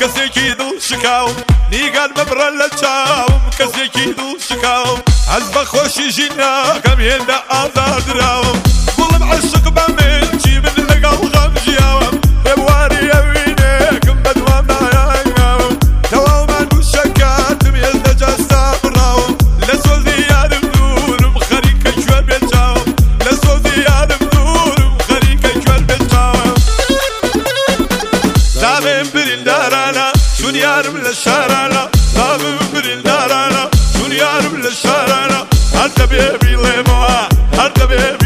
کەسێکی دڵ شکاوم نیگان ببڕە لە چاوم کەسێکی دڵ شکاوم ئەس بە خۆشی ژینەکەم هێندە ئازادراوم گوڵم عشق بە من چی من لەگەڵ غەم ژیاوم ڕێبواری ئەوینێکم بەدوام نایاوم تەواومان دووشەکاتم هێزدە جاستا بڕاوم لە سۆزی یارم دوورم خەریکە کوێر بێچاوم لە سۆزی یارم دوورم خەریکە کوێر بێچاوم زاوێم بریندارانە چون یارم لە شارانە زاوێم بریندارانە چون یارم لە شارانە هەر دەبێ بیڵێمەوە هەر دەبێ